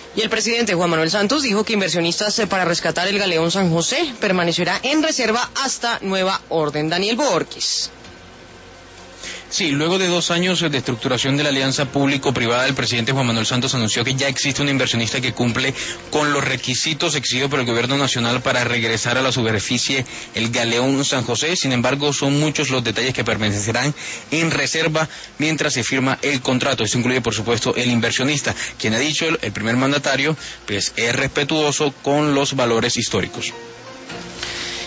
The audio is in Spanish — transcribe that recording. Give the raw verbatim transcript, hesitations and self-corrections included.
Y el presidente Juan Manuel Santos dijo que inversionistas para rescatar el galeón San José permanecerá en reserva hasta nueva orden. Daniel Borges. Sí, luego de dos años de estructuración de la alianza público-privada, el presidente Juan Manuel Santos anunció que ya existe un inversionista que cumple con los requisitos exigidos por el gobierno nacional para regresar a la superficie el galeón San José. Sin embargo, son muchos los detalles que permanecerán en reserva mientras se firma el contrato. Esto incluye, por supuesto, el inversionista, quien ha dicho el, el primer mandatario, pues es respetuoso con los valores históricos.